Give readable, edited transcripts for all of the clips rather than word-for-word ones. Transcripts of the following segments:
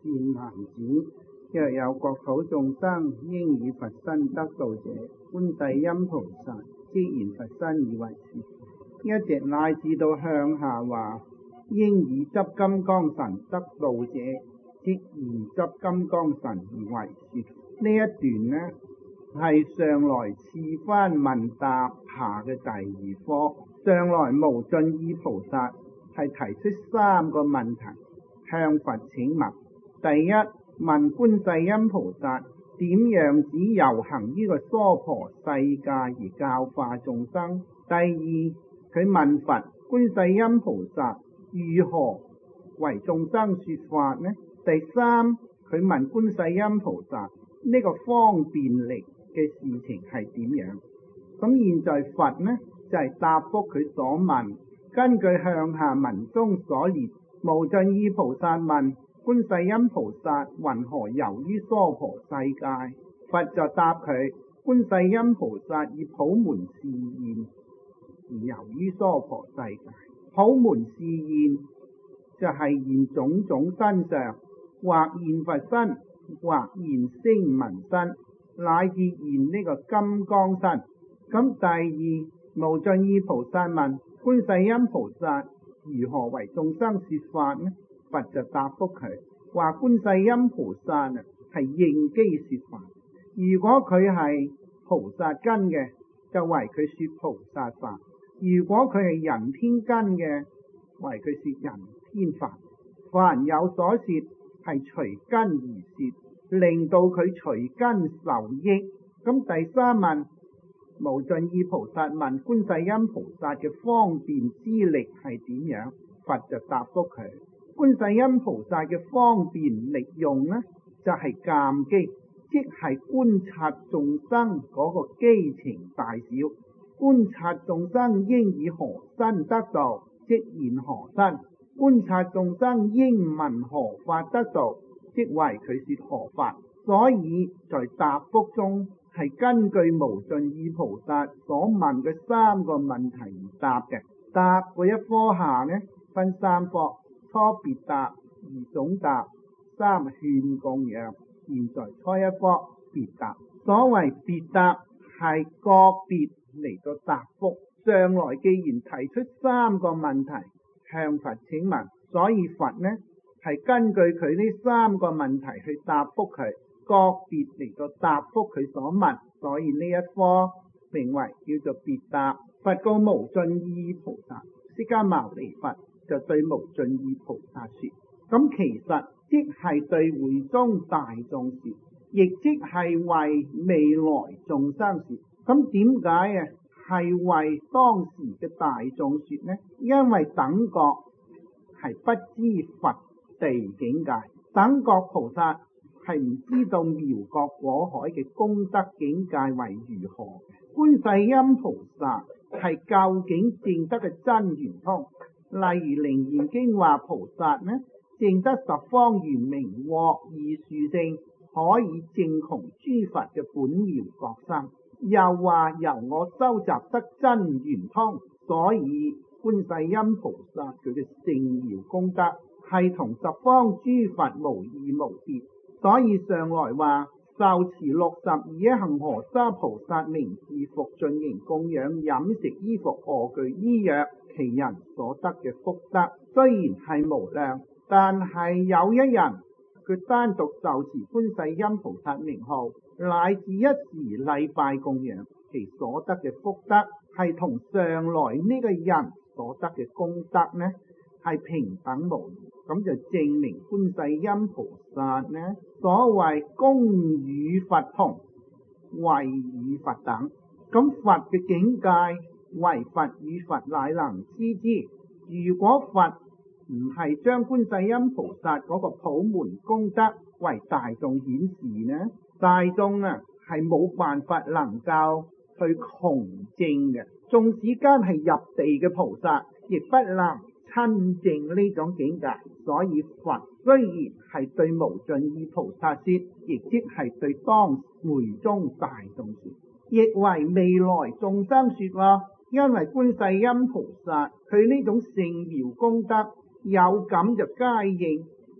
善男子，若有國土眾生應以佛身得度者，觀世音菩薩即現佛身以為說法。一直乃至到向下話，應以執金剛神得度者，即現執金剛神以為說法。呢一段呢係上來次番問答下嘅第二科。上來無盡意菩薩係提出3個問題向佛請問。第一，問觀世音菩薩點樣子遊行呢個娑婆世界而教化眾生。第二，佢問佛觀世音菩薩如何為眾生說法呢？第三，佢問觀世音菩薩呢個方便力嘅事情係點樣。咁現在佛呢就係答覆佢所問。根據向下文中所列，無盡意菩薩問觀世音菩薩云何遊於娑婆世界，佛就答佢：觀世音菩薩以普門示現而遊於娑婆世界。普門示現就係現種種身上，或現佛身，或現聲聞身，乃至現呢個金剛身。咁第二，無盡意菩薩問觀世音菩薩如何為眾生說法呢？佛就答覆佢話：觀世音菩薩係應機說法。如果佢係菩薩根嘅，就為佢說菩薩法；如果佢係人天根嘅，為佢說人天法。凡有所說，係隨根而說，令到佢隨根受益。咁第三問，無盡意菩薩問觀世音菩薩嘅方便之力係點樣？佛就答覆佢：觀世音菩薩嘅方便力用呢，就係鑒機，即係觀察眾生嗰個機情大小。觀察眾生應以何身得度，即現何身；觀察眾生應聞何法得度，即為佢說何法。所以在答覆中係根據無盡意菩薩所問嘅3個問題而答嘅。答嗰一科下呢，分3科：初別答、二總答、3勸供養。現在初一科別答。所謂別答係個別嚟到答覆。上來既然提出3個問題向佛請問，所以佛呢係根據佢呢3個問題去答覆佢，個別嚟到答覆佢所問。所以呢一科名為叫做別答。佛告無盡意菩薩，釋迦牟尼佛就對無盡意菩薩說，咁其實即係對會中大眾說，亦即係為未來眾生說。咁點解係為當時嘅大眾說呢？因為等覺係不知佛地境界，等覺菩薩係唔知道妙覺果海嘅功德境界為如何。觀世音菩薩係究竟證得嘅真圓通。例如楞嚴經話菩薩呢，證得十方圓明，獲義殊勝，可以證窮諸佛嘅本妙覺生。又話由我收集得真圓通，所以觀世音菩薩佢嘅聖妙功德係同十方諸佛無異無別。所以上來話受持62行河沙菩薩名字服盡形供養飲食衣服臥具醫藥，其人所得嘅福德雖然係無量，但係有一人佢單獨受持觀世音菩薩名號，乃至一時禮拜供養，其所得嘅福德係同上來呢個人所得嘅功德呢係平等無異。咁就證明觀世音菩薩呢，所謂功與佛同，位與佛等。咁佛嘅境界唯佛與佛乃能知之。如果佛唔係將觀世音菩薩嗰個普門功德為大眾顯示呢，大眾係冇辦法能夠去窮證嘅。縱使間係入地嘅菩薩，亦不能親證呢種境界。所以佛雖然係對無盡意菩薩說，亦即係對當會中大眾說，亦為未來眾生說咯。因為觀世音菩薩佢呢種聖妙功德有感就皆應，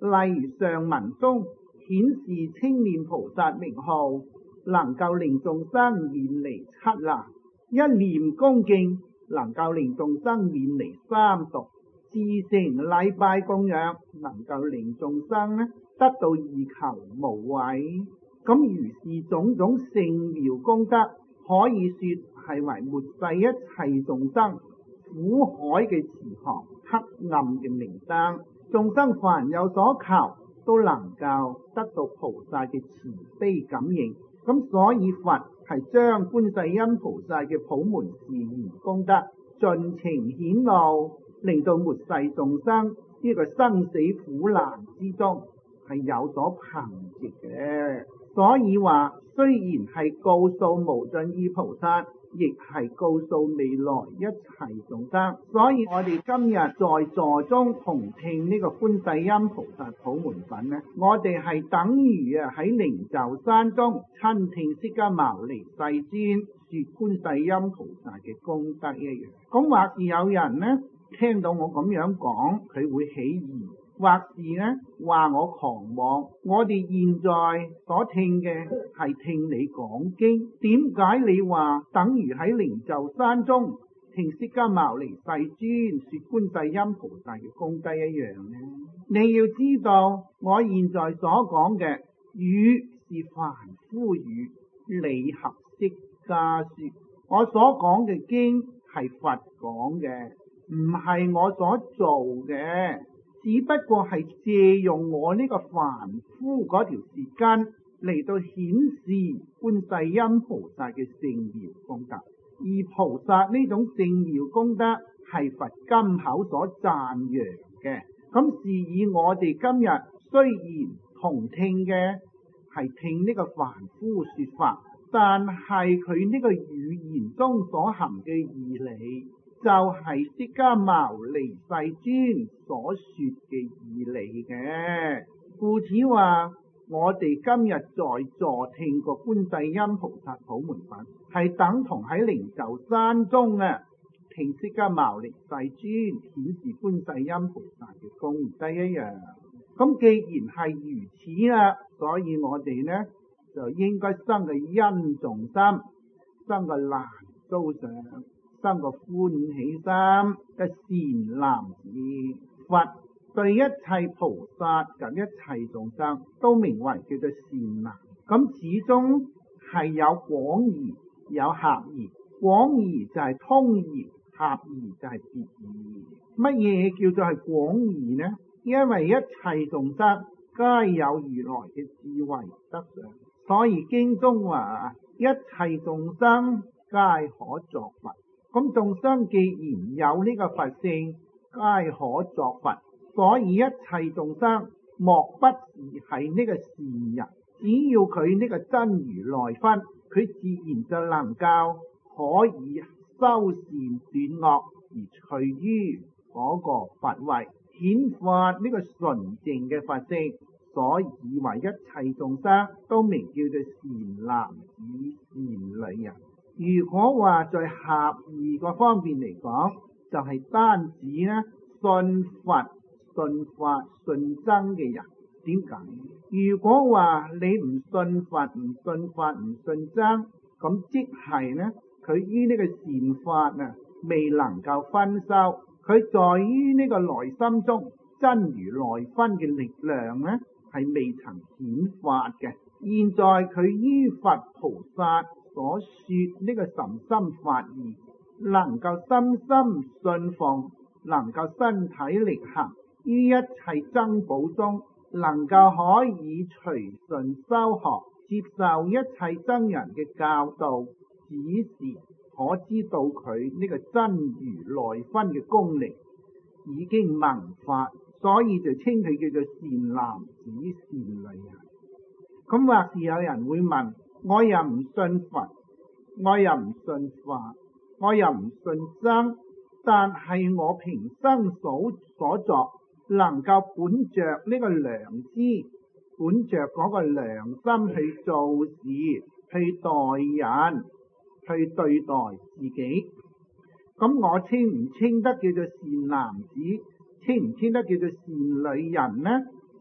例如上文中顯示青面菩薩名號，能夠令眾生遠離七難，一念恭敬能夠令眾生遠離三毒，至誠禮拜供養能夠令眾生得到二求無畏。咁如是種種聖妙功德，可以說係為末世一切眾生苦海嘅慈航，黑暗嘅明燈。眾生凡有所求，都能夠得到菩薩嘅慈悲感應。咁所以佛係將觀世音菩薩嘅普門示現功德盡情顯露，令到末世眾生呢個生死苦難之中係有所憑藉嘅。所以話雖然係告訴無盡意菩薩，亦係告訴未來一切眾生。所以我哋今日在座中同聽呢個觀世音菩薩普門品呢，我哋係等於喺靈鷲山中親聽釋迦牟尼世尊說觀世音菩薩嘅功德一樣。咁或是有人呢聽到我咁樣講，佢會起疑，或是呢話我狂妄。我哋現在所聽嘅係聽你講經，點解你話等於喺靈鷲山中聽釋迦牟尼世尊說觀世音菩薩嘅功德一樣呢？你要知道，我現在所講嘅語是凡夫語，理合釋迦說。我所講嘅經係佛講嘅，唔係我所做嘅，只不過係借用我呢個凡夫嗰條舌根嚟到顯示觀世音菩薩嘅聖妙功德。而菩薩呢種聖妙功德係佛金口所讚揚嘅。咁是以我哋今日雖然同聽嘅係聽呢個凡夫說法，但係佢呢個語言中所含嘅義理，就係釋迦牟尼世尊所說嘅義理嘅。故此話我哋今日在座聽過觀世音菩薩普門品，係等同喺靈鷲山中聽釋迦牟尼世尊顯示觀世音菩薩嘅功德一樣。咁既然係如此啦，所以我哋呢就應該生個殷重心，生個難遭上，生個歡喜心嘅善男子。佛對一切菩薩及一切眾生都名為叫做善男。咁始終係有廣義有狹義，廣義就係通義，狹義就係別義。乜嘢叫做係廣義呢？因為一切眾生皆有如來嘅智慧德相，所以經中話一切眾生皆可作佛。咁眾生既然有呢個佛性，皆可作佛，所以一切眾生莫不是係呢個善人。只要佢呢個真如來分，佢自然就能夠可以修善斷惡，而趨於嗰個佛位，顯發呢個純淨嘅佛性。所以為一切眾生都名叫做善男子、善女人。如果話在狹義個方面嚟講，就係單指信佛、信法、信僧嘅人。點解？如果話你唔信佛、唔信法、唔信僧，咁即係佢於呢個善法未能夠分修，佢在於呢個內心中真如來分嘅力量係未曾顯發嘅。現在佢於佛菩薩所說呢個甚深法義，能夠深深信奉，能夠身體力行，於一切僧寶中能夠可以隨順修學，接受一切僧人嘅教導指示，可知道佢呢個真如來分嘅功力已經萌發，所以就稱佢叫做善男子、善女人。咁或是有人會問，我又唔信佛，我又唔信法，我又唔信僧，但係我平生所作能夠本着呢個良知，本着嗰個良心去做事，去待人，去對待自己，咁我稱唔稱得叫做善男子，稱唔稱得叫做善女人呢？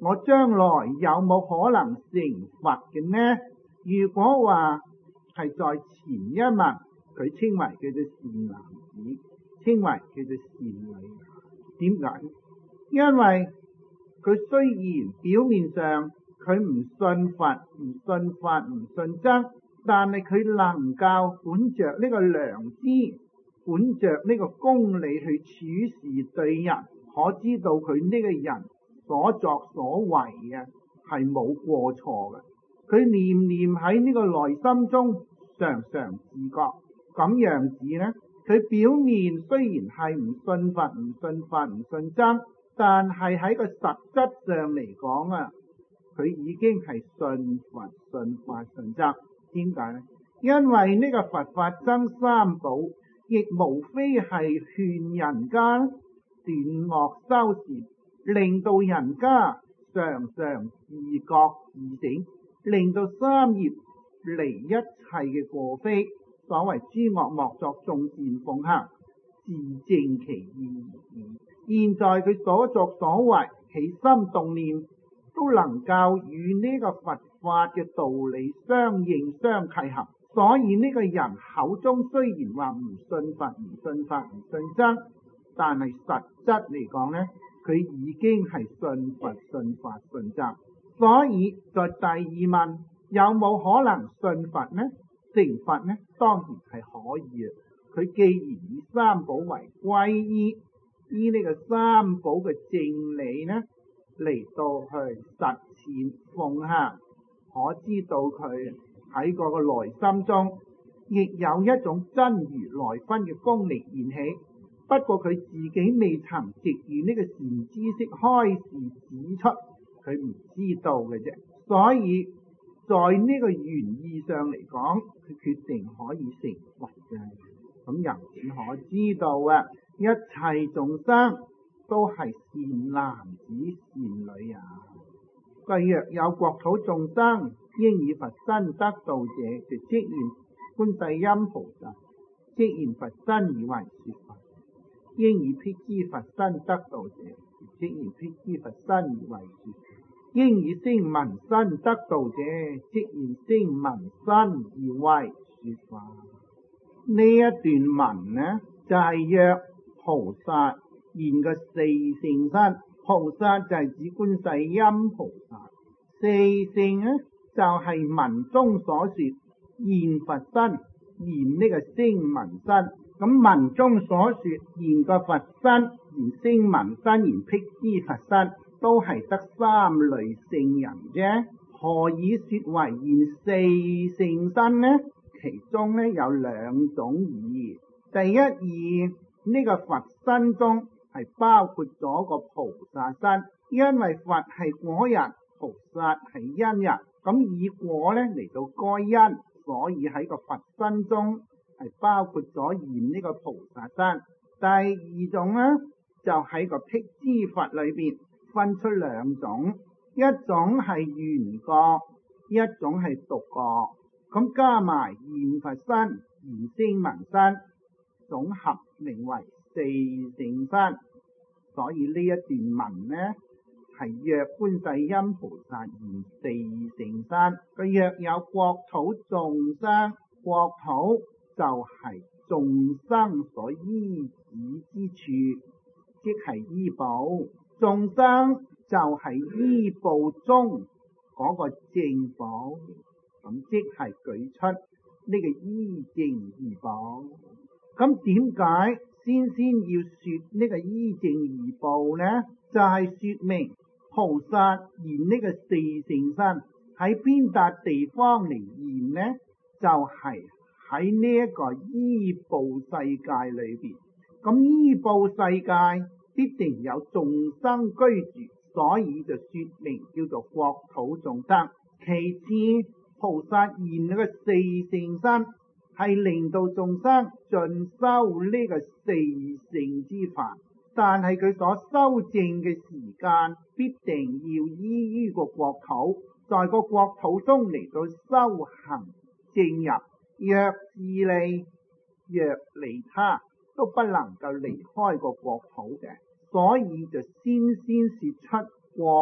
我將來有冇可能成佛嘅呢？如果話係在前一物，佢稱為叫做善男子，稱為叫做善女。點解？因為佢雖然表面上佢唔信佛、唔信法、唔信僧，但係佢能夠本着呢個良知，本着呢個公理去處事對人，可知道佢呢個人所作所為嘅係冇過錯嘅。佢念念喺呢個內心中常常自覺，咁樣子呢，佢表面雖然係唔信佛、唔信法、唔信僧，但係喺個實質上嚟講啊，佢已經係信佛、信法、信僧。點解呢？因為呢個佛法僧三寶亦無非係勸人家斷惡修善，令到人家常常自覺自省，令到三業離一切嘅過非。所謂諸惡莫作，眾善奉行，自正其意義。現在佢所作所為，起心動念都能夠與呢個佛法嘅道理相應相契合，所以呢個人口中雖然話唔信佛、唔信法、唔信僧，但係實質嚟講呢，佢已經係信佛、信法、信僧。所以在第二問，有冇可能信佛呢？成佛呢？當然係可以嘅。佢既然以三寶為皈依，依呢個三寶嘅正理呢嚟到去實踐奉行，可知道佢喺嗰個內心中亦有一種真如來分嘅功力現起。不過佢自己未曾藉於呢個善知識開示指出，佢唔知道嘅啫。所以在呢個原意上嚟講，佢決定可以成佛嘅。咁由此可知道啊，一切眾生都係善男子善女啊。若有國土眾生應以佛身得道者，就即現觀世音菩薩，即現佛身而為說法；應以辟支佛身得道者，即現辟支佛身而為說法；應以聲聞身得道者，即現聲聞身而為說法。呢一段文呢，就係約菩薩現個四聖身。菩薩就係指觀世音菩薩，四聖呢就係文中所說現佛身，現呢個聲聞身。咁文中所說現個佛身，現聲聞身，現辟支佛身，都係得三類聖人啫。何以說為現四聖身呢？其中呢有兩種意義。第一義，呢個佛身中係包括咗個菩薩身，因為佛係果人，菩薩係因人，咁以果呢嚟到該因，所以喺個佛身中係包括咗現呢個菩薩身。第二種呢，就喺個辟支佛裏邊分出兩種，一種係緣覺，一種係獨覺。咁加埋現佛身、現聲聞身，總合名為四聖身。所以呢一段文呢，係約觀世音菩薩現四聖身。佢若有國土眾生，國土就係眾生所依止之處，即係依報。眾生就係依報中嗰個正報。咁即係舉出呢個依正二報。咁點解先要說呢個依正二報呢？就係說明菩薩現呢個四聖身喺邊笪地方嚟現呢？就係喺呢一個依報世界裏邊。咁依報世界必定有眾生居住，所以就說明叫做國土眾生。其次，菩薩現呢個四聖身係令到眾生進修呢個四聖之法，但係佢所修證嘅時間必定要依於個國土，在個國土中嚟到修行正入，若自利若利他都不能夠離開個國土嘅，所以就先說出國土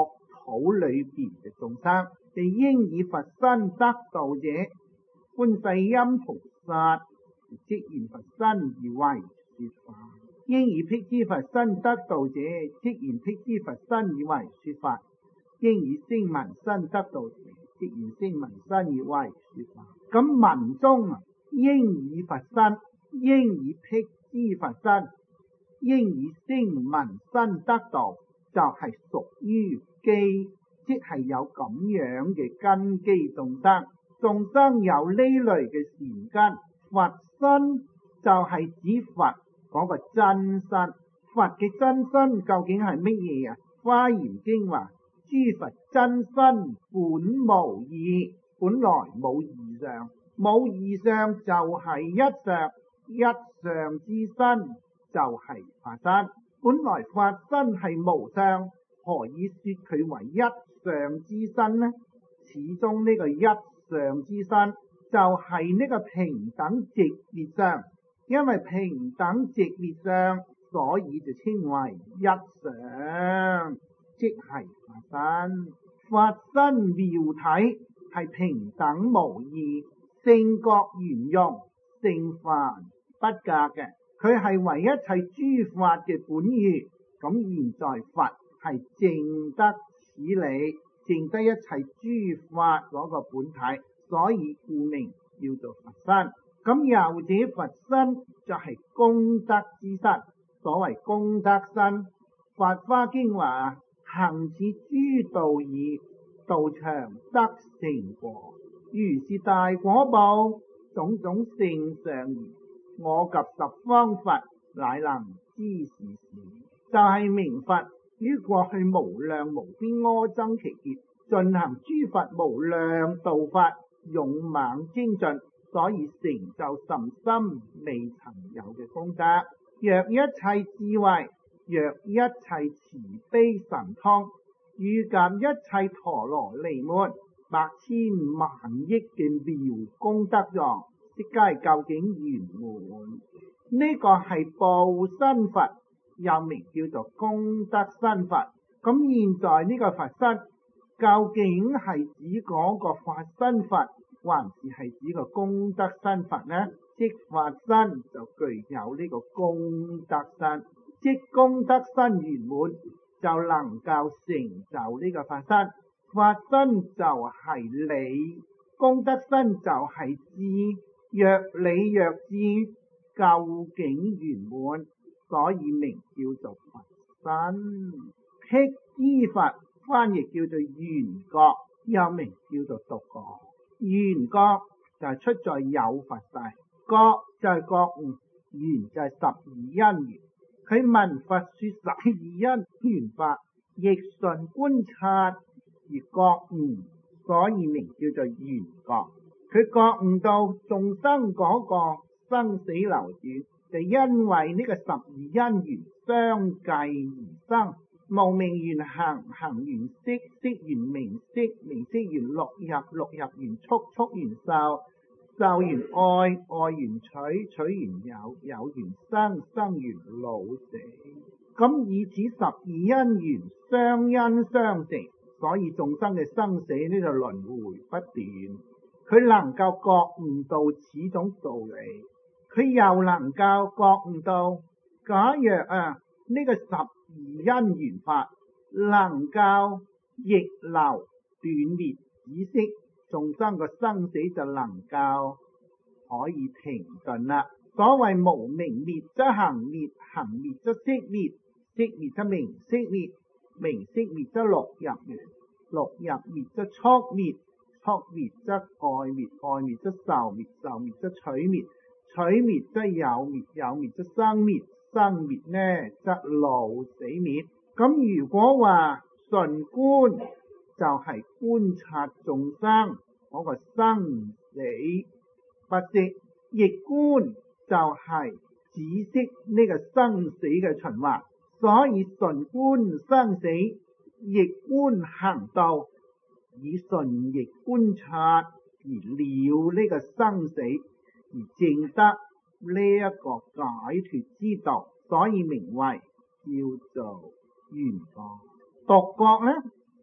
土裏邊嘅眾生，就應以佛身得度者，觀世音菩薩即現佛身而為說法。應以辟支佛身得度者，即現辟支佛身而為說法。應以聲聞身得度者，即現聲聞身而為說法。咁文中應以佛身，應以辟支佛身，應以聲聞身得度，就係屬於基，即係有咁樣嘅根基眾生。眾生有呢類嘅善根，佛身就係指佛嗰個真身。佛嘅真身究竟係乜嘢啊？華嚴經話：諸佛真身本無異，本來冇異相，冇異相就係一相，一相之身就係法身。本來法身係無相，何以說佢為一相之身呢？始終呢個一相之身就係呢個平等直滅相，因為平等直滅相，所以就稱為一相，即係法身。法身妙體係平等無異，性覺圓融，聖凡不隔嘅，佢係為一切諸法嘅本願。咁現在佛係證得此理，證得一切諸法嗰個本體，所以故名叫做佛身。咁又者佛身就係功德之身。所謂功德身，法華經話：行此諸道義，道場得成果，如是大果報，種種聖上義，我及十方佛乃能知是事。就係明佛於過去無量無邊阿僧祇劫進行諸佛無量道法，勇猛精進，所以成就甚深未曾有嘅功德。若一切智慧，若一切慈悲神通，遇及一切陀羅尼門，百千萬億嘅妙功德狀，悉皆究竟圓滿。呢個係報身佛，又名叫做功德身佛。咁現在呢個佛身究竟係指嗰個法身佛，還是係指個功德身佛呢？即法身就具有呢個功德身，即功德身圓滿，就能夠成就呢個法身。法身就係理，功德身就係智。若理若智，究竟圓滿，所以名叫做佛身。辟支佛翻譯叫做緣覺，又名叫做獨覺。緣覺就係出在有佛世，覺就係覺悟，緣就係十二因緣。佢聞佛說十二因緣法，亦順觀察而覺悟，所以名叫做緣覺。佢覺悟到眾生嗰個生死流轉，就因為呢個十二因緣相繼而生。無明緣行，行緣識，識緣名色，名色緣六入，六入緣觸，觸緣受，受緣愛，愛緣取，取緣有，有緣生，生緣老死。咁以此十二因緣相因相成，所以眾生嘅生死呢就輪迴不斷。佢能夠覺悟到此種道理，佢又能夠覺悟到，假若呢個十二因緣法能夠逆流斷滅止息，眾生個生死就能夠可以停頓啦。所謂無明滅則行滅，行滅則識滅，識滅則名色滅，名色滅則六入滅，六入滅則觸滅，觸滅則愛滅，愛滅則受滅，受滅則取滅，取滅則有滅，有滅則生滅，生滅呢則老死滅。咁如果話純觀，就係觀察眾生嗰個生死不息，逆觀就係止息呢個生死嘅循環。所以純觀生死，逆觀行道，以順逆觀察而了呢個生死，而證得呢一個解脫之道，所以名為叫做緣覺。獨覺呢，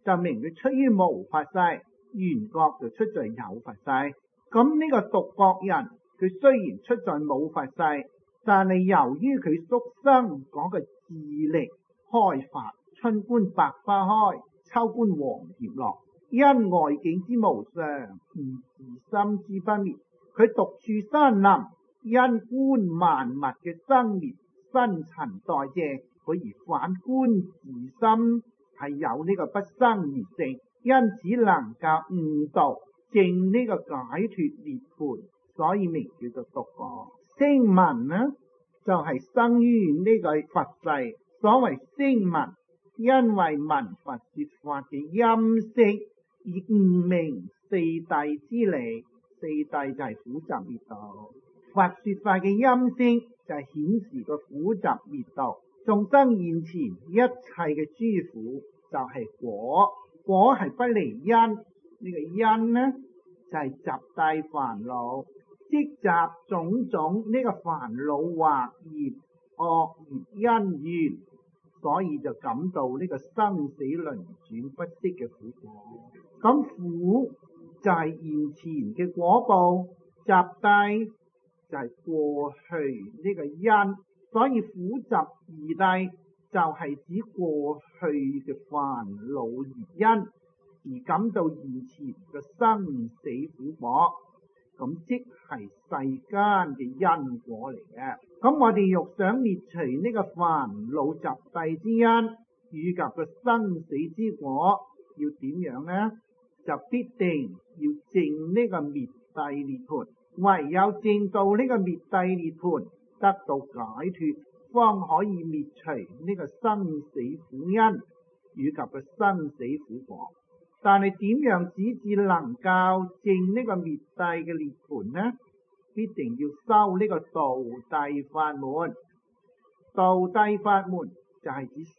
就明佢出於無佛世，緣覺就出在有佛世。咁呢個獨覺人，佢雖然出在冇佛世，但係由於佢宿生嗰個智力開發，春觀百花開，秋觀黃葉落，因外境之無常，而自心之不滅。佢獨處山林，因觀萬物嘅生滅新陳代謝，佢而反觀自心係有呢個不生滅性，因此能夠悟道證呢個解脫涅槃，所以名叫做獨覺。聲聞呢就係生於呢個佛世。所謂聲聞，因為聞佛說法嘅音色而悟明四諦之理。四諦就係苦集滅道，佛說法嘅音聲就係顯示個苦集滅道。眾生現前一切嘅諸苦就係果，果係不離因，呢個因呢就係集諦煩惱，積集種種呢個煩惱惑業惡業因緣，所以就感到呢個生死輪轉不息嘅苦果。咁苦就係現前嘅果報，集諦就係過去呢個因，所以苦集二諦就係指過去嘅煩惱業因，而感到現前嘅生死苦果，咁即係世間嘅因果嚟嘅。咁我哋欲想滅除呢個煩惱集諦之因，以及個生死之果，要點樣呢？就必定要證呢個滅諦涅槃，唯有證到呢個滅諦涅槃，得到解脫，方可以滅除呢個生死苦因以及個生死苦果。但係點樣只至能夠證呢個滅諦嘅涅槃呢？必定要修呢個道諦法門。道諦法門就係指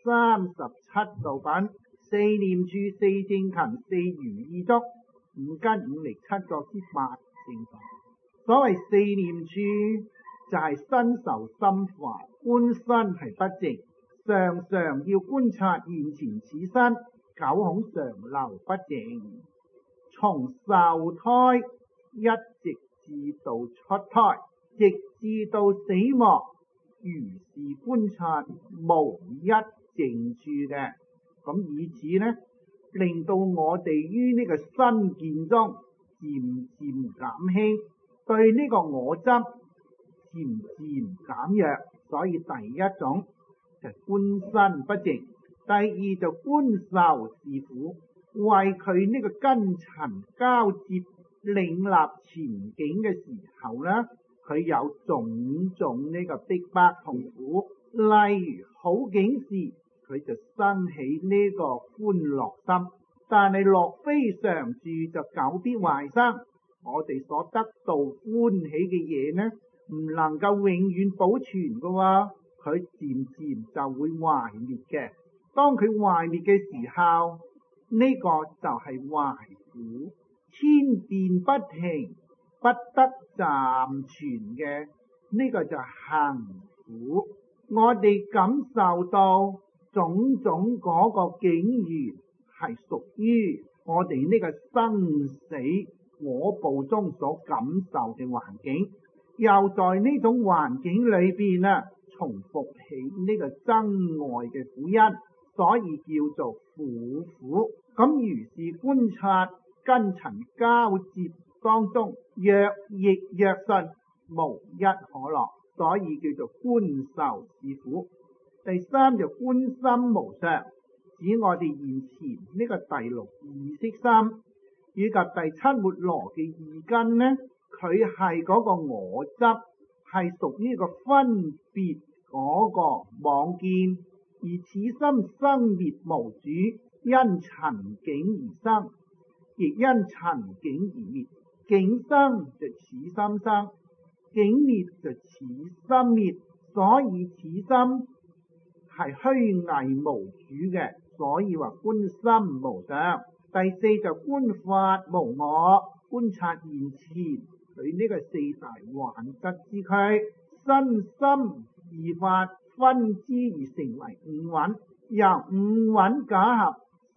37道品。四念處、四正勤、四如意足、五根五力、七覺之八正法。所謂四念處就係身受心法，觀身係不淨，常常要觀察現前此身，久恐常流不淨。從受胎一直至到出胎，直至到死亡，如是觀察，無一淨處嘅。咁以此呢，令到我哋於呢個身見中漸漸減輕，對呢個我執漸漸減弱。所以第一種就觀身不淨，第二就觀受是苦，為佢呢個根塵交接領納前境嘅時候呢，佢有種種呢個逼迫痛苦。例如好景時，佢就生起呢個歡樂心，但係樂非常住，就久必壞生。我哋所得到歡喜嘅嘢呢，唔能夠永遠保存㗎喎，佢漸漸就會壞滅嘅。當佢壞滅嘅時候，呢個就係壞苦，千變不停，不得暫存嘅，呢個就係行苦。我哋感受到種種嗰個境緣係屬於我哋呢個生死果報中所感受嘅環境，又在呢種環境裏邊重複起呢個憎愛嘅苦因，所以叫做苦苦。咁如是觀察根塵交接當中，若逆若順，無一可樂，所以叫做觀受是苦。第三就觀心無常，指我哋現前呢個第六意識心以及第七末羅嘅意根呢，佢係嗰個我執，係屬於個分別嗰個妄見，而此心生滅無主，因塵境而生，亦因塵境而滅。境生就此心生，境滅就此心滅，所以此心係虛偽無主嘅，所以話觀心無常。第四就觀法無我，觀察現前佢呢個四大幻質之軀，身心二法分之而成為五蘊，由五蘊假合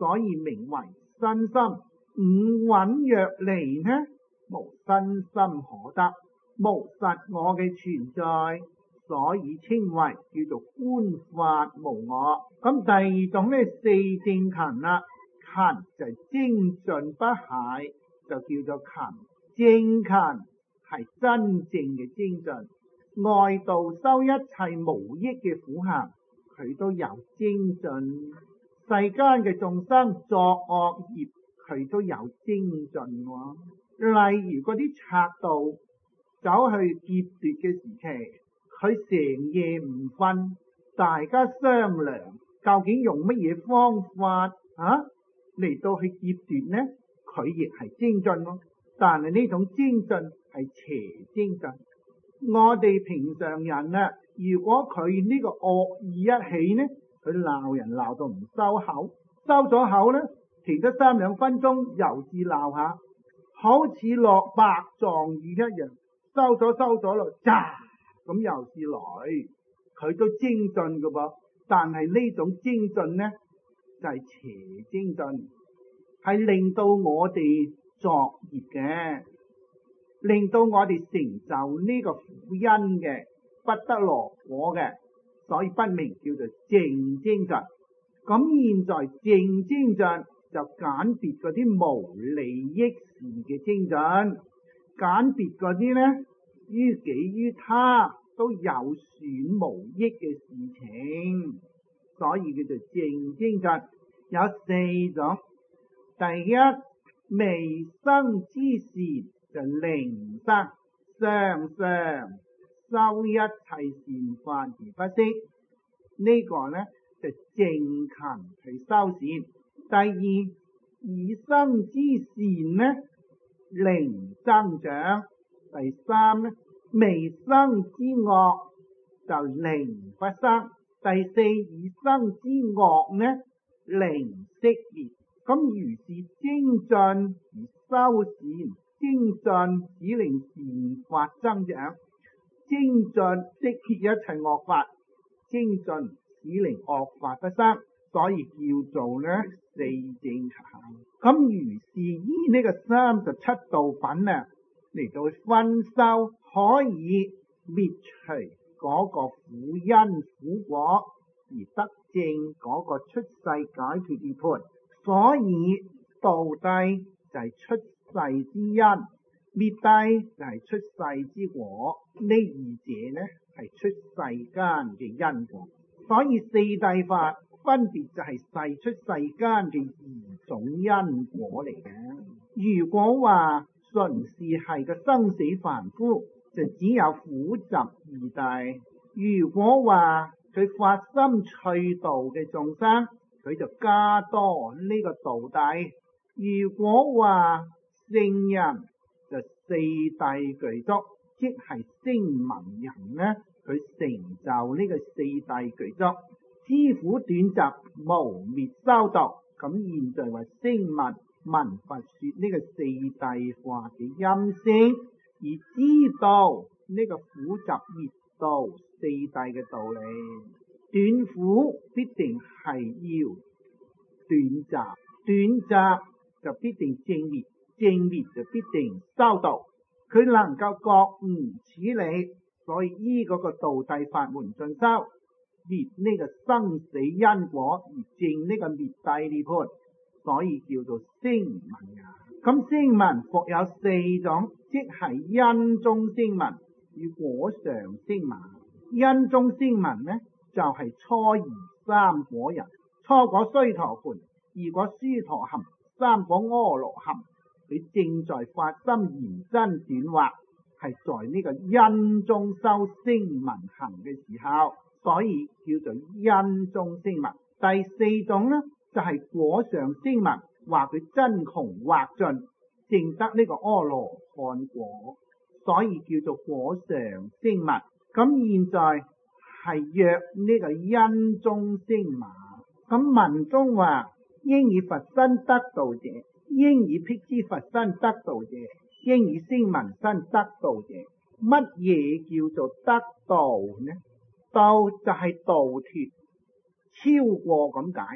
所以名為身心。五蘊若離呢，無身心可得，無實我嘅存在，所以稱為叫做觀法無我。咁第二種呢，四正勤啦，勤就係精進不懈，就叫做勤。正勤係真正嘅精進，外道修一切無益嘅苦行，佢都有精進。世間嘅眾生作惡業，佢都有精進喎。例如嗰啲賊盜走去劫奪嘅時期，佢成夜唔瞓，大家商量究竟用乜嘢方法嚟到去劫奪呢？佢亦係精進咯，但係呢種精進係邪精進。我哋平常人啊，如果佢呢個惡意一起呢，佢鬧人鬧到唔收口，收咗口呢，停咗3-2分鐘又至鬧下，好似落白撞雨一樣，收咗咯，喳咁又至來，佢都精進㗎噃。但係呢種精進呢，就係邪精進，係令到我哋作業嘅，令到我哋成就呢個苦因嘅，不得樂果嘅，所以不名叫做正精進。咁現在正精進就揀別嗰啲無利益事嘅精進，揀別嗰啲呢於己於他都有損無益嘅事情，所以叫做正精進。有4種，第一，未生之時就零生，常常修一切善法而不息，呢個呢就正勤去修善。第二，已生之善呢零增長。第三呢，未生之惡就零不生。第四，已生之惡呢零息滅。咁如是精進而修善，精進只令善法增長，精進息撇一切惡法，精進只令惡法不生，所以叫做呢四正勤。咁如是依呢個37道品啊嚟到分修，可以滅除嗰個苦因苦果，而得證嗰個出世解脫涅槃。所以道諦就係出世之因，滅諦就係出世之果，呢二者呢係出世間嘅因果。所以四諦法分別就係世出世間嘅2種因果嚟嘅。如果話純是係個生死凡夫，就只有苦集二諦；如果話佢發心趣道嘅眾生，佢就加多呢個道諦。如果話聖人就四諦具足，即係聲聞人呢，佢成就呢個四諦具足，知苦短集無滅修道。咁現在話聲聞聞佛說呢個四諦法嘅音聲，而知道呢個苦集滅道四諦嘅道理。斷苦必定係要斷集，斷集就必定正滅，正滅就必定修道。佢能夠覺悟此理，所以依嗰個道諦法門進修，滅呢個生死因果，而證呢個滅諦涅槃，所以叫做聲聞也。咁聲聞復有4種，即係因中聲聞與果上聲聞。因中聲聞呢，就係初二三果人，初果須陀洹，二果須陀含，三果阿羅含。佢正在發心延伸短惑，係在呢個因中修聲聞行嘅時候，所以叫做因中聲聞。第4種呢，就係果上聲聞，話佢真窮惑盡，證得呢個阿羅漢果，所以叫做果上聲聞。咁現在係約呢個因中聲聞。咁文中話應以佛身得道者，應以辟支佛身得道者，應以聲聞身得道者。乜嘢叫做得道呢？道就係度脫，超過咁解。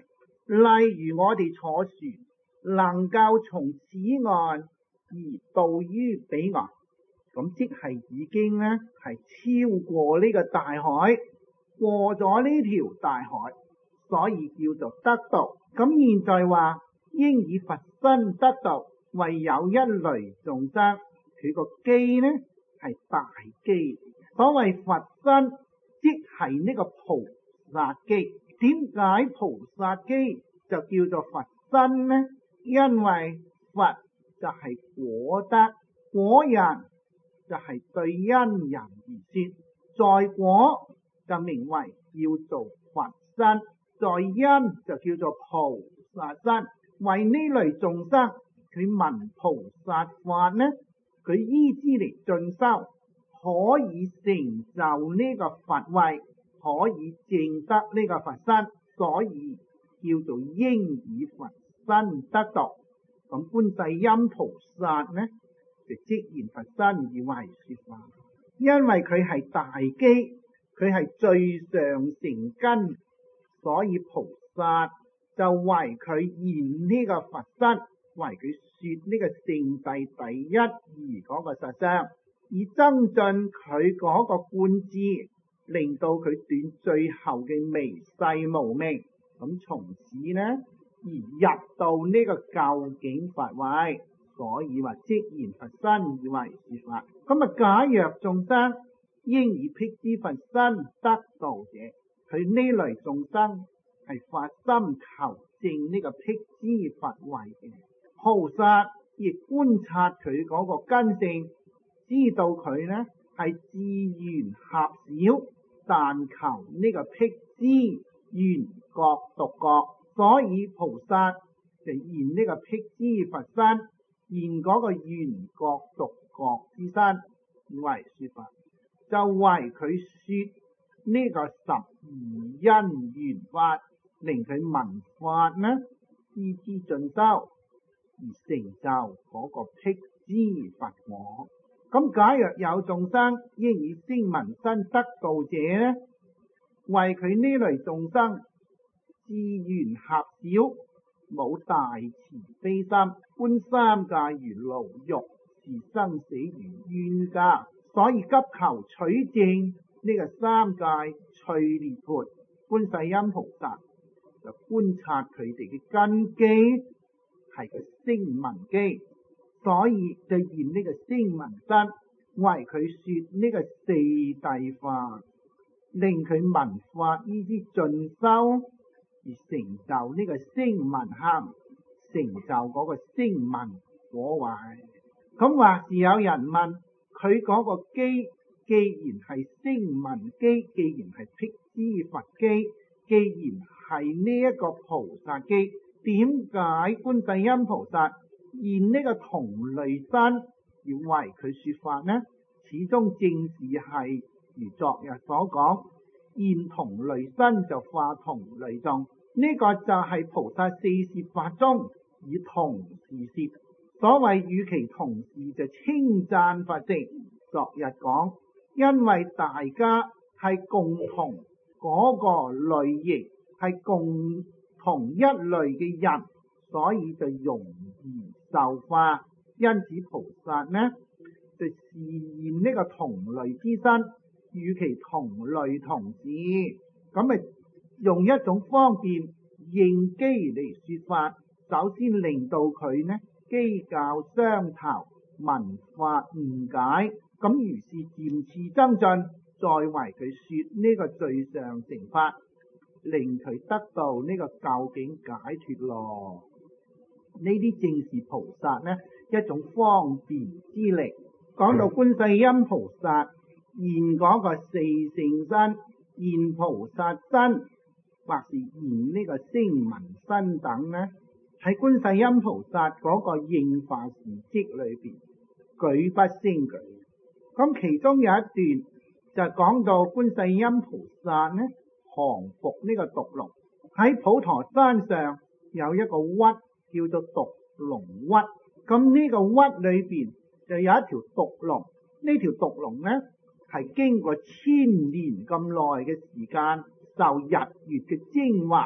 例如我哋坐船，能夠從此岸而到於彼岸，咁即係已經呢係超過呢個大海，過咗呢條大海，所以叫做得道。咁現在話應以佛身得道，為有一類眾生，佢個機呢係大機。所謂佛身，即係呢個菩薩機。點解菩薩機就叫做佛身呢？因為佛就係果德，果人就係對因人而說，在果就名為叫做佛身，在因就叫做菩薩身。為呢類眾生，佢聞菩薩法呢，佢依之嚟進修，可以成就呢個佛位，可以證得呢個佛身，所以叫做應以佛身得道。咁觀世音菩薩呢，就即現佛身而為說法，因為佢係大機，佢係最上乘根，所以菩薩就為佢現呢個佛身，為佢說呢個聖諦第一義嗰個實相，以增進佢嗰個觀智，令到佢斷最後嘅微細無明，咁從此呢而入到呢個究竟佛位，所以話即現佛身而為說法。咁啊，假若眾生應以辟支佛身得道者，佢呢類眾生係發心求證呢個辟支佛位嘅。菩薩亦觀察佢嗰個根性，知道佢呢係自緣狹小，但求呢個辟支緣覺獨覺，所以菩薩就現呢個辟支佛身，現嗰個緣覺獨覺之身而為說法，就為佢說呢個十二因緣法，令佢聞法呢依之進修，而成就嗰個辟支佛果。咁假若有眾生應以聲聞身得道者呢，為佢呢類眾生自緣狹小，冇大慈悲心，觀三界如牢獄，視生死如冤家，所以急求取證呢個三界趣涅槃。觀世音菩薩就觀察佢哋嘅根基係個聲聞機，所以就現呢個聲聞身，為佢說呢個四諦法，令佢聞法依之進修，而成就呢個聲聞行，成就嗰個聲聞果位。咁或是有人問，佢嗰個機既然係聲聞機，既然係辟支佛機，既然係呢一個菩薩機，點解觀世音菩薩現呢個同類身要為佢說法呢？始終正是係如昨日所講，現同類身就化同類眾，呢個就係菩薩四攝法中以同時攝。所謂與其同時就稱讚佛性。昨日講，因為大家係共同嗰個類型，係共同一類嘅人，所以就容易受化。因此菩薩呢就示現呢個同類之身，與其同類同事，咁咪用一種方便應機嚟說法。首先令到佢呢機教相投，聞法誤解，咁於是漸次增進，再為佢說呢個最上乘法，令佢得到呢個究竟解脫咯。呢啲正是菩薩呢一種方便之力。講到觀世音菩薩現嗰個四聖身，現菩薩身，或是現呢個聲聞身等呢，喺觀世音菩薩嗰個應化事跡裏邊舉不勝舉。咁其中有一段就講到觀世音菩薩呢降伏呢個毒龍，喺普陀山上有一個窟叫做毒龍窟。咁呢個窟裏邊就有一條毒龍，呢條毒龍呢係經過千年咁耐嘅時間，受日月嘅精華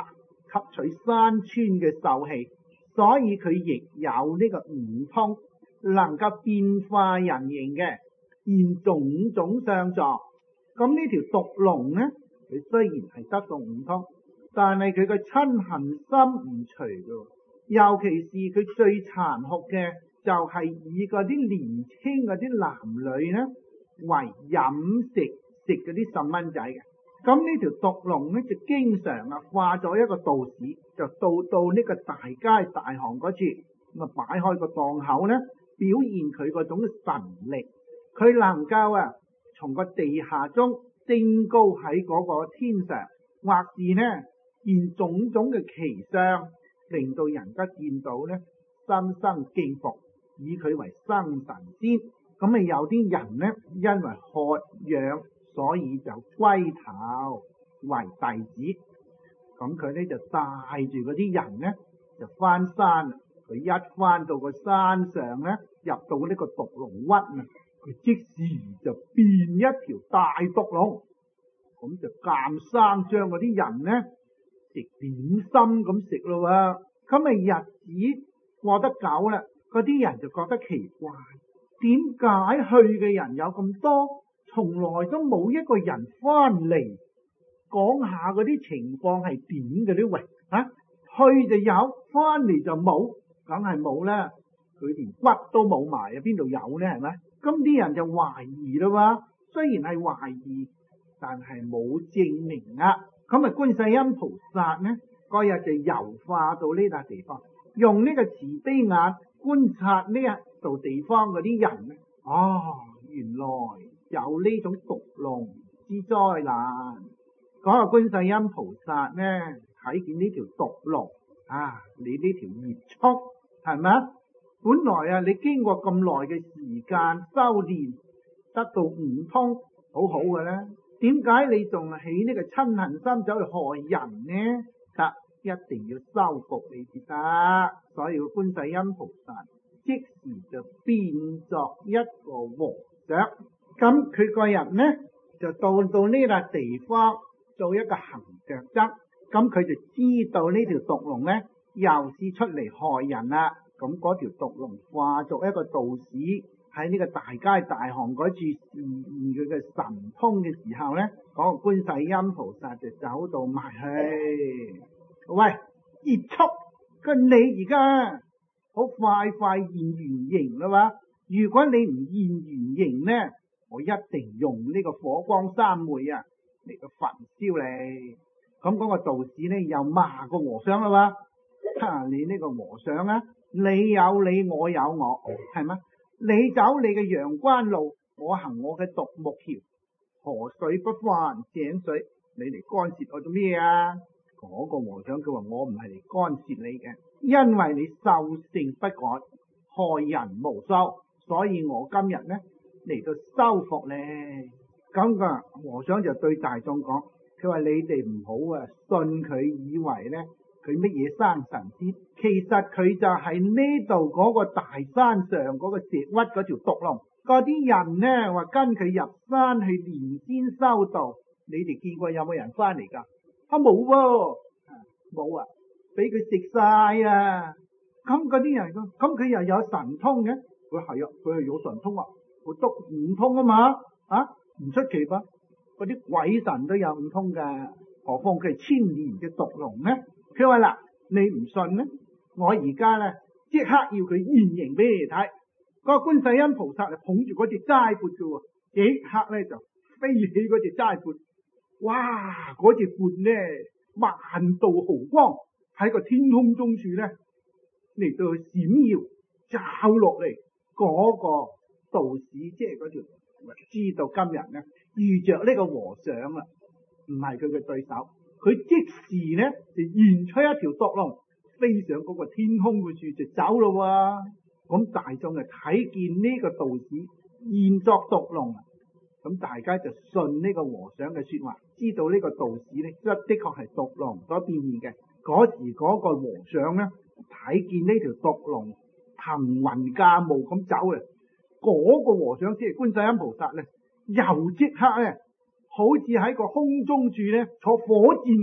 吸取山川嘅秀氣，所以佢亦有呢個五通，能夠變化人形嘅，現種種相狀。咁呢條毒龍呢，佢雖然係得到五通，但係佢個嗔恨心唔除嘅，尤其是佢最殘酷嘅就係以嗰啲年輕嗰啲男女呢為飲食，食嗰啲細蚊仔嘅。咁呢條毒龍呢就經常化咗一個道士，就到呢個大街大巷嗰處，咁啊擺開個檔口呢，表現佢嗰種神力。佢能夠從個地下中升高喺嗰個天上，或是呢現種種嘅奇相，令到人家見到呢心生敬服，以佢為生神仙。咁有啲人呢因為渴仰，所以就歸頭為弟子。咁佢呢就帶住嗰啲人呢就翻山。佢一翻到個山上呢，入到呢個毒龍窟啊，佢即時就變一條大毒龍，咁就監生將嗰啲人呢食點心咁食咯。咁日子過得久啦，嗰啲人就覺得奇怪，點解去嘅人有咁多，從來都冇一個人翻嚟講下嗰啲情況係點嘅呢？喂，去就有，翻嚟就冇，梗係冇啦。佢連骨都冇埋，邊度有呢？係咪？咁啲人就懷疑啦。雖然係懷疑，但係冇證明啊。咁觀世音菩薩呢，嗰日就遊化到呢笪地方，用呢個慈悲眼觀察呢一度地方嗰啲人呢，原來有呢種毒龍之災難。嗰個觀世音菩薩呢，睇見呢條毒龍你呢條孽畜係咪？本來你經過咁耐嘅時間修煉，得到五通好好嘅咧，點解你仲起呢個嗔恨心走去害人呢？得，一定要收服你至得。所以觀世音菩薩即時就變作一個和尚。咁佢個人呢就到呢笪地方做一個行腳僧。咁佢就知道呢條毒龍呢又是出嚟害人啦。咁嗰條毒龍化作一個道士，喺呢個大街大巷嗰處示現佢嘅神通嘅時候呢，嗰個觀世音菩薩就走到埋去。喂，孽畜，你而家好快現原形啦嘛！如果你唔現原形呢，我一定用呢個火光三昧嚟到焚燒你。咁嗰個道士呢又罵個和尚啦嘛，你呢個和尚你有你，我有我，係嗎？你走你嘅陽關路，我行我嘅獨木橋，河水不犯井水，你嚟干涉我做咩啊？嗰個和尚佢話我唔係嚟干涉你嘅，因為你獸性不改，害人無數，所以我今日呢嚟到收服你。咁個和尚就對大眾講，佢話你哋唔好信佢，以為呢佢乜嘢生神仙，其實佢就係呢度嗰個大山上嗰個石窟嗰條毒龍。嗰啲人呢話跟佢入山去練仙修道，你哋見過有冇人翻嚟噶？冇喎，冇俾佢食晒啊！咁嗰啲人咁佢又有神通嘅？佢係佢係有神通佢得五通啊嘛，唔出奇吧？嗰啲鬼神都有五通噶，何況佢係千年嘅毒龍呢？佢話嗱，你唔信呢？我而家呢即刻要佢現形俾你睇。嗰個觀世音菩薩就捧住嗰隻齋缽嘅，即刻呢就飛起嗰隻齋缽。哇！嗰隻缽呢萬道豪光，喺個天空中處呢嚟到閃耀照落嚟。嗰個道士即係嗰條，知道今日呢遇着呢個和尚啦，唔係佢嘅對手。佢即時呢就現出一條毒龍，飛上嗰個天空嘅處就走咯。咁大眾就睇見呢個道士現作毒龍，咁大家就信呢個和尚嘅說話，知道呢個道士呢的確係毒龍所變現嘅。嗰時嗰個和尚呢睇見呢條毒龍騰雲駕霧咁走嘅，嗰個和尚即係觀世音菩薩呢，又即刻呢好似喺個空中處呢坐火箭咁樣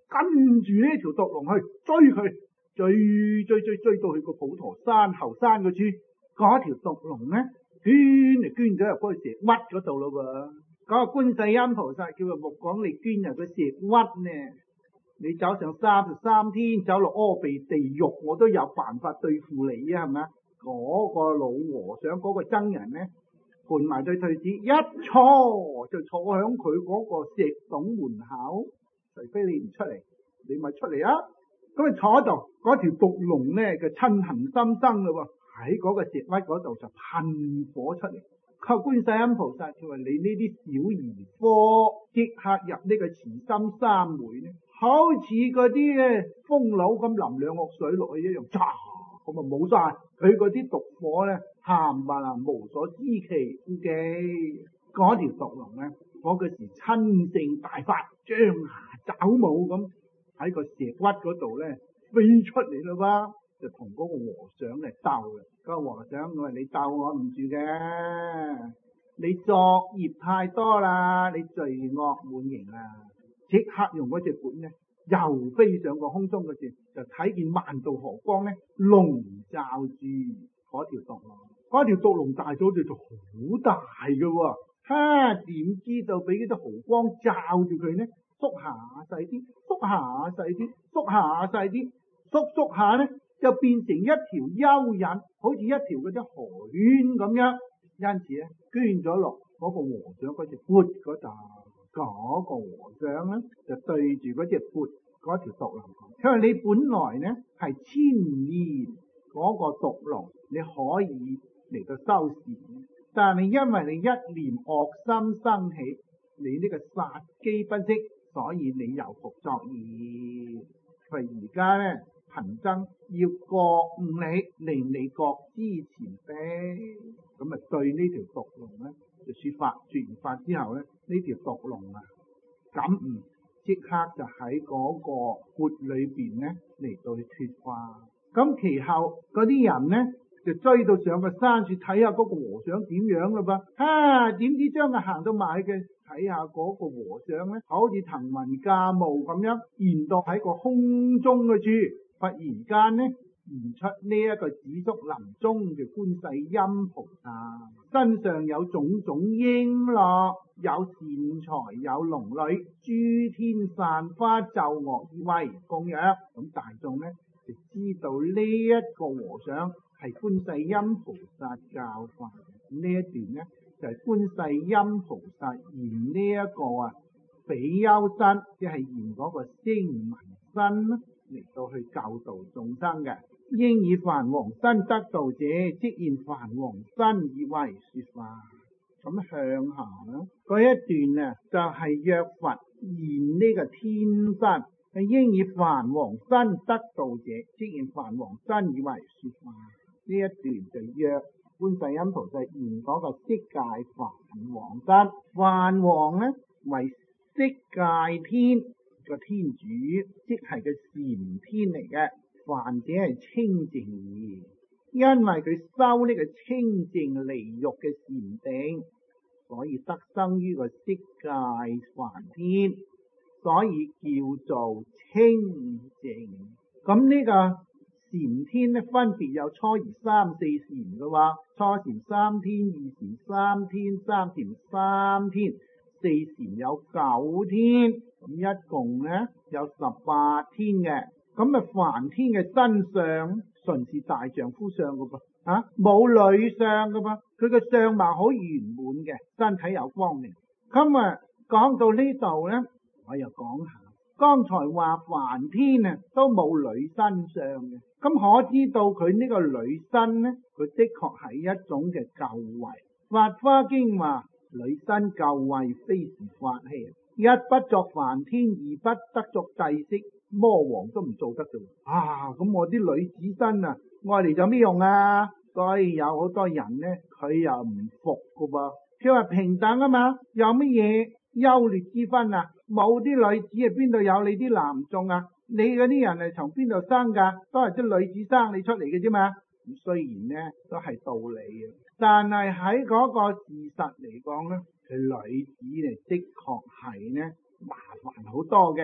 跟住呢條毒龍去追佢，追到去個普陀山後山嗰處，嗰條毒龍呢捐咗入嗰個石窟嗰度咯喎。嗰個觀世音菩薩叫佢目廣力捐入個石窟呢，你走上33天，走落阿鼻地獄，我都有辦法對付你啊，係咪？嗰個老和尚嗰個僧人呢，盤埋對腿子一坐就坐響佢嗰個石洞門口，除非你唔出嚟，你咪出嚟啊！咁啊坐度，嗰條毒龍呢就嗔恨心生咯喎，喺嗰個石窟嗰度就噴火出嚟。靠觀世音菩薩佢話你呢啲小兒科，即刻入呢個慈心三昧呢，好似嗰啲風佬咁淋兩鑊水落去一樣，咁啊冇晒佢嗰啲毒火呢，冚唪唥無所知其嘅。嗰條毒龍呢，嗰個時親性大發，張牙爪舞咁喺個石窟嗰度呢飛出嚟啦喎，就同嗰個和尚嚟鬥嘅。個和尚我話你鬥我唔住嘅，你作業太多啦，你罪惡滿盈啦，即刻用嗰隻管呢又飛上個空中嗰時，就睇見萬道河光呢籠罩住嗰條毒龍。嗰條毒龍大咗就好大嘅喎，點知道俾嗰啲毫光罩住佢呢？縮下細啲，縮下細啲，縮下細啲，縮下呢就變成一條蚯蚓，好似一條嗰啲河圈咁樣。因此呢，捐咗落嗰個和尚嗰隻缽嗰度，嗰個和尚呢就對住嗰隻缽嗰條毒龍講：佢話你本來呢係千年嗰個毒龍，你可以嚟到收視，但係因為你一念惡心生起，你呢個殺機不息，所以你有復作業。佢而家呢貧僧要覺悟你，令你覺知前非。咁啊對呢條毒龍呢就說法，說完法之後呢，呢條毒龍啊感悟，即刻就喺嗰個缽裏邊呢嚟到去脫化。咁其後嗰啲人呢就追到上個山處睇下嗰個和尚點樣啦噃，點知將佢行到埋去睇下嗰個和尚呢，好似騰雲駕霧咁樣現到喺個空中嘅處，忽然間呢現出呢一個紫竹林中嘅觀世音菩薩，身上有種種瓔珞，有善財，有龍女，諸天散花奏樂以為供養。咁大眾呢就知道呢一個和尚係觀世音菩薩教法。呢一段呢就係觀世音菩薩現呢一個比丘身，即係現嗰個聲聞身嚟到去教導眾生嘅。應以梵王身得道者，即現梵王身以為說法。咁向下啦，嗰一段就係約佛現呢個天身，係應以梵王身得道者，即現梵王身以為說法。呢一段就約觀世音菩薩現嗰個色界梵王身。梵王呢為色界天個天主，即係個禪天嚟嘅。梵者係清淨義，因為佢修呢個清淨離欲嘅禪定，所以得生於個色界梵天，所以叫做清淨。咁呢個禪天呢，分別有初而三四禪嘅話，初禪三天，二禪三天，三禪三天，四禪有9天，咁一共呢有18天嘅。咁梵天嘅身相純是大丈夫相噶噃，冇女相噶噃，佢嘅相貌好圓滿嘅，身體有光明。咁講到呢度呢，我又講下，剛才話梵天都冇女身相嘅，咁可知道佢呢個女身呢，佢的確係一種嘅垢穢。法華經話女身垢穢，非是法器，一不作梵天，二不得作帝釋，魔王都唔做得嘅。咁我啲女子身愛嚟做咩用啊？所以有好多人呢，佢又唔服噶噃。佢話平等啊嘛，有乜嘢優劣之分啊？冇啲女子係邊度有你啲男眾啊？你嗰啲人係從邊度生噶？都係啲女子生你出嚟嘅啫嘛。咁雖然呢都係道理嘅，但係喺嗰個事實嚟講呢，佢女子呢的確係呢麻煩好多嘅。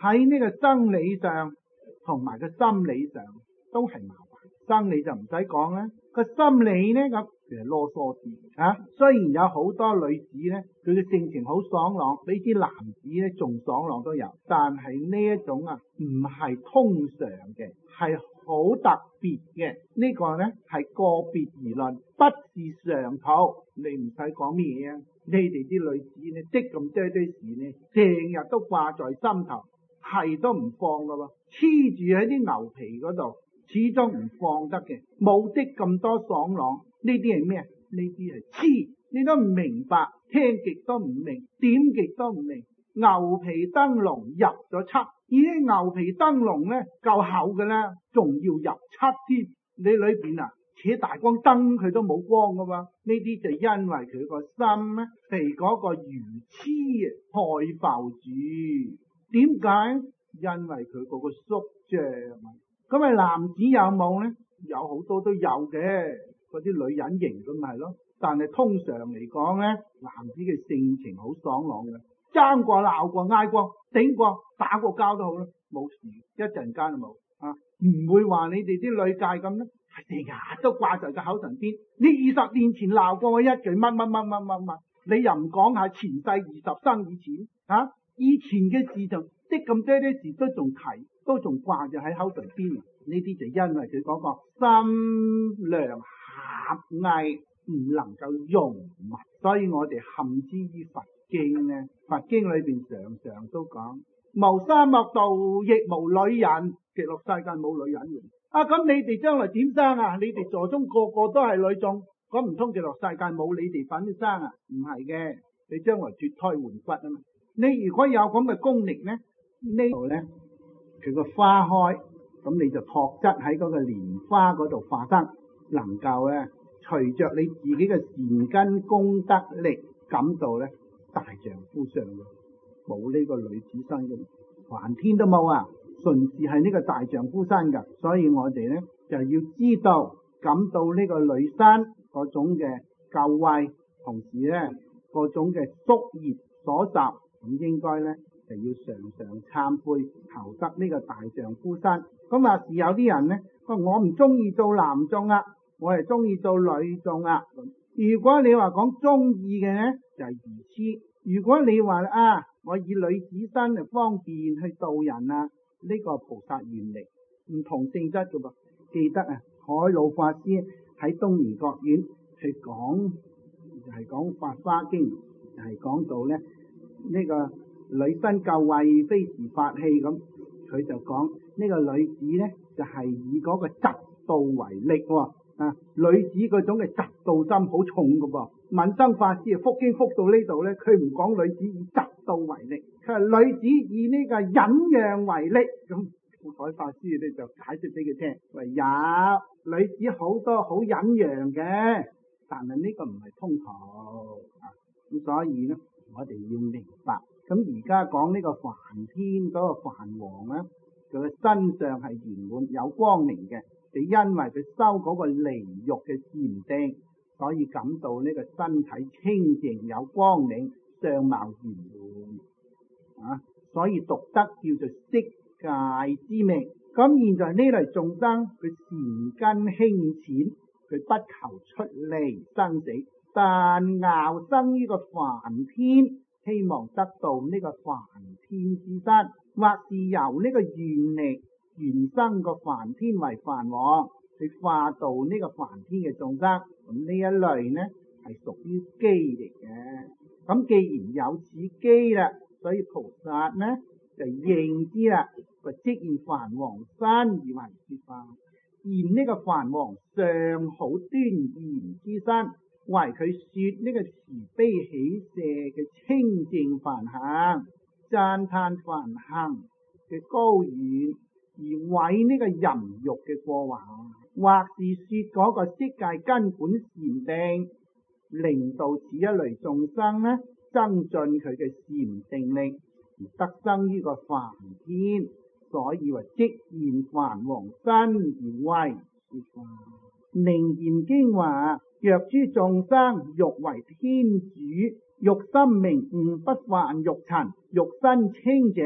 喺呢個生理上同埋個心理上都係麻煩。生理就唔使講啦，個心理呢咁其實囉嗦啲啊。雖然有好多女子呢，佢嘅性情好爽朗，比啲男子呢仲爽朗都有，但係呢一種啊唔係通常嘅，係好特別嘅。呢個呢係個別而論，不是常套。你唔使講咩嘢啊，你哋啲女子呢，積咁多事呢，成日都掛在心頭，係都唔放噶喎，黐住喺啲牛皮嗰度，始終唔放得嘅。冇的咁多爽朗，呢啲係咩啊？呢啲係黐，你都唔明白，聽極都唔明，點極都唔明。牛皮燈籠入咗漆，而啲牛皮燈籠呢夠厚嘅啦，仲要入漆添。你裏邊啊扯大光燈佢都冇光噶嘛。呢啲就因為佢個心呢被嗰個愚痴害浮住。點解？因為佢嗰個宿障啊。咁啊男子有冇呢？有好多都有嘅，嗰啲女人型咁咪係咯。但係通常嚟講呢，男子嘅性情好爽朗嘅，爭過鬧過嗌過頂過打過交都好啦，冇事，一陣間都冇啊，唔會話你哋啲女界咁咧，成日都掛在個口唇邊。你20年前鬧過我一句乜乜乜乜乜乜，你又唔講下前世20生以前啊？以前嘅事就即咁多啲事都仲提，都仲掛住喺口唇邊。呢啲就因為佢嗰個心量狹隘，唔能夠容物。所以我哋陷之於佛經呢，佛經裏邊常常都講無三惡道，亦無女人。極樂世界冇女人嘅。咁你哋將來點生啊？你哋座中個個都係女眾，咁唔通極樂世界冇你哋份生啊？唔係嘅，你將來脫胎換骨啊嘛。你如果有咁嘅功力呢，呢度呢佢個花開，咁你就托質喺嗰個蓮花嗰度化生，能夠呢隨着你自己嘅善根功德力感到呢大丈夫相嘅，冇呢個女子身嘅，梵天都冇啊，純是係呢個大丈夫身噶。所以我哋呢就要知道感到呢個女身嗰種嘅救慧，同時呢嗰種嘅宿業所集，咁應該呢就要常常懺悔，求得呢個大丈夫身。咁話是有啲人呢，我唔中意做男眾啊，我係中意做女眾啊。如果你話講中意嘅呢，就係愚痴。如果你話我以女子身嚟方便去度人啊，呢個菩薩願力唔同性質噶噃。記得啊，海老法師喺東尼閣院去講，就係講《法華經》，就係講到呢個女身救慧非是法器咁，佢就講呢個女子呢就係以嗰個嫉妒為力喎。女子嗰種嘅嫉妒心好重噶噃。敏生法師復經復到呢度呢，佢唔講女子以嫉妒為力，佢係女子以呢個忍讓為力。咁富海法師呢就解釋俾佢聽，話有女子好多好忍讓嘅，但係呢個唔係通途咁，所以呢我哋要明白。咁而家講呢個梵天嗰個梵王呢，佢嘅身上係圓滿有光明嘅，就因為佢修嗰個離欲嘅禪定，所以感到呢個身體清淨有光明，相貌圓滿所以獨得叫做色界之名。咁現在呢類眾生，佢善根輕淺，佢不求出離生死，但樂生於個梵天，希望得到呢個梵天之身，或是由呢個願力原生個梵天為梵王，去化度呢個梵天嘅眾生。咁呢一類呢係屬於機嚟嘅。咁既然有此機啦，所以菩薩呢就認知啦，就即現梵王身而為說法。現呢個梵王上好端嚴之身，為佢說呢個慈悲喜捨嘅清淨梵行，讚歎梵行嘅高遠，而毀呢個淫欲嘅過患，或是說嗰個色界根本禪定，令到此一類眾生呢增進佢嘅禪定力，而得生於個梵天。所以話即現梵王身而為說法。楞嚴經話：若諸眾生欲為天主，欲心明悟，不犯欲塵，欲身清淨，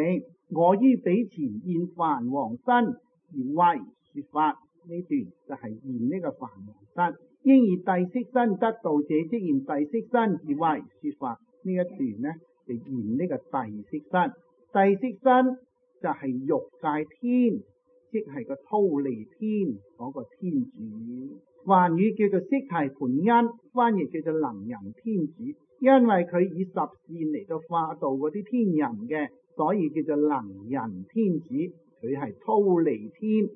我於彼前現梵王身而為說法。呢段就係現呢個梵王身，應以帝釋身得道者，即現帝釋身而為說法。呢一段呢就現呢個帝釋身。帝釋身就係欲界天，即係個忉利天嗰個天主。梵語叫做釋提盤因，翻譯叫做能仁天主。因為佢以十善嚟到化度嗰啲天人嘅，所以叫做能仁天主。佢係忉利天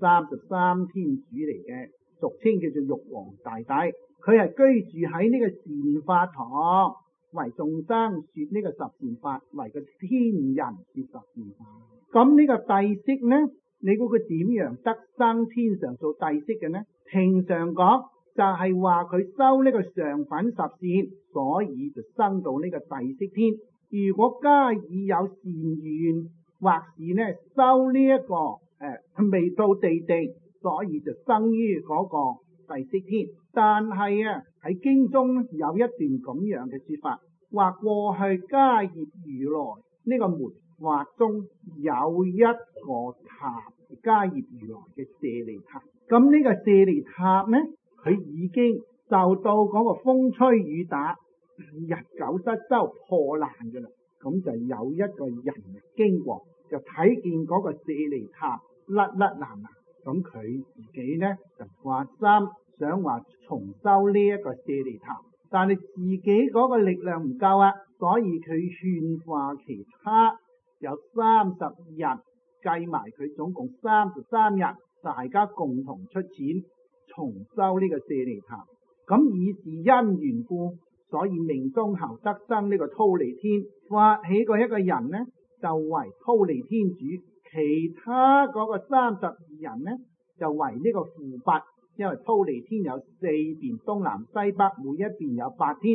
33天主嚟嘅，俗稱叫做玉皇大帝。佢係居住喺呢個善法堂，為眾生說呢個十善法，為個天人說十善法。咁呢個帝釋呢，你估佢點樣得生天上做帝釋嘅呢？平常講就係話佢修呢個上品十善，所以就生到呢個帝釋天。如果加以有善願，或是呢修呢一個未到地定，所以就生於嗰個帝釋天。但係喺經中有一段咁樣嘅說法，話過去迦葉如來呢個門法中有一個塔，迦葉如來嘅舍利塔。咁呢個舍利塔呢，佢已經受到嗰個風吹雨打，日久失修破爛㗎啦。咁就有一個人經過，就睇見嗰個舍利塔甩爛啦。咁佢自己呢就發心想話重修呢一個舍利塔，但係自己嗰個力量唔夠啊，所以佢勸化其他有30日，計埋佢總共33日，大家共同出錢重修呢個舍利塔。咁以是因緣故，所以命中後得生呢個忉利天，發起過一個人呢就為忉利天主，其他嗰個32人呢就為呢個輔弼。因為忉利天有4邊，東南西北，每一邊有8天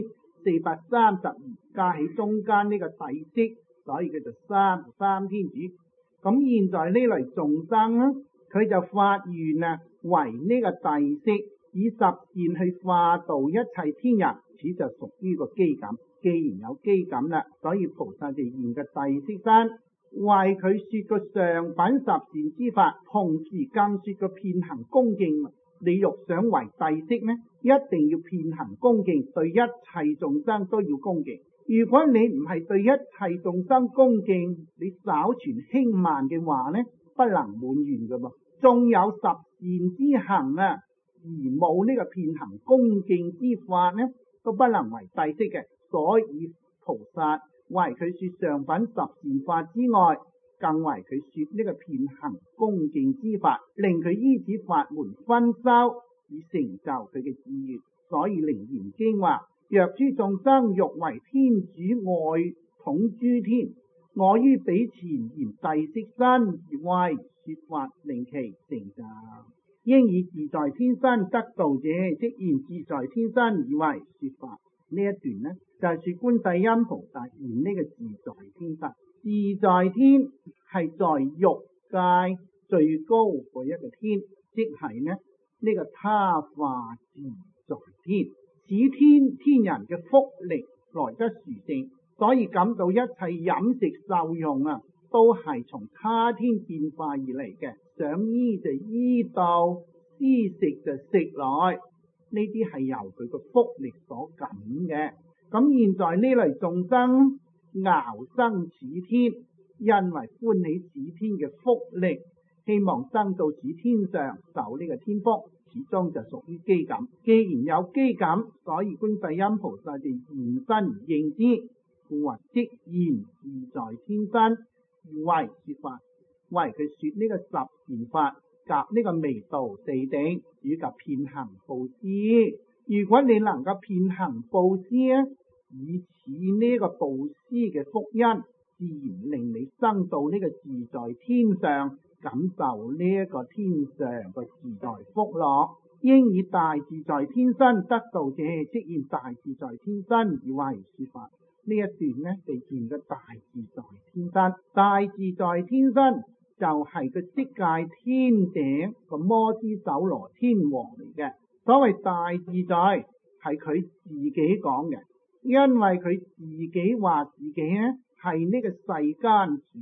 ，432加起中間呢個帝釋，所以叫做33天主。咁現在呢類眾生呢，佢就發願為呢個帝釋，以十善去化度一切天人，此就屬於個機感。既然有機感啦，所以菩薩就現個帝釋身，為佢說個上品十善之法，同時更說個遍行恭敬。你欲想為帝釋呢，一定要遍行恭敬，對一切眾生都要恭敬。如果你唔係對一切眾生恭敬，你稍存輕慢嘅話呢，不能滿願噶噃。仲有十善之行而冇呢個遍行恭敬之法呢，都不能為帝釋嘅。所以菩薩為佢說上品十善法之外，更為佢說呢個遍行恭敬之法，令佢依此法門分修，以成就佢嘅志願。所以楞嚴經話：若諸眾生欲為天主外統諸天，我於彼前現帝釋身而為說法，令其成就。應以自在天身得道者，即現自在天身而為說法。呢一段呢，就係說觀世音菩薩現呢個自在天身。自在天係在欲界最高嗰一個天，即係呢個他化自在天。此天人嘅福力來得殊勝，所以感到一切飲食受用都係從他天變化而嚟嘅。想醫就醫到，施食就食來，呢啲係由佢個福力所感嘅。咁現在呢類眾生熬生此天，因為歡喜此天嘅福力，希望生到此天上受呢個天福，始終就屬於機感。既然有機感，所以觀世音菩薩就現身而應之，故話即現自在天身而為說法，為佢說呢個十善法及呢個微道四定以及遍行布施。如果你能夠遍行布施以此呢個布施嘅福因，自然令你生到呢個自在天上，感受呢一個天上嘅自在福樂。應以大自在天身得道者，即現大自在天身而為說法。呢一段呢，就見個大自在天身。大自在天身就係個色界天頂個摩醯首羅天王嚟嘅。所謂大自在係佢自己講嘅，因為佢自己話自己係呢個世間主。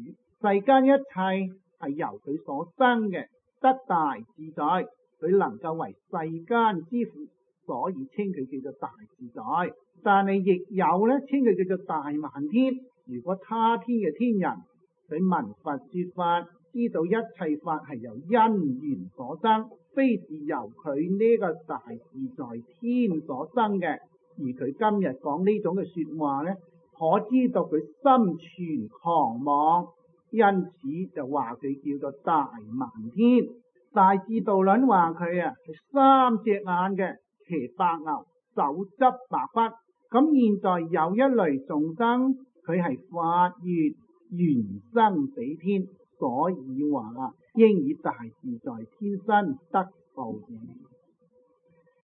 世間一切係由佢所生嘅，得大自在，佢能夠為世間之父，所以稱佢叫做大自在。但係亦有咧稱佢叫做大漫天。如果他天嘅天人，佢聞佛說法，知道一切法係由因緣所生，非是由佢呢個大自在天所生嘅。而佢今日講呢種嘅說話咧，可知道佢心存狂妄，因此就話佢叫做大漫天。大智度論話佢係3隻眼嘅，騎白牛，手執白筆。咁現在有一類眾生，佢係發願緣生彼天，所以話應以大自在天身得報應。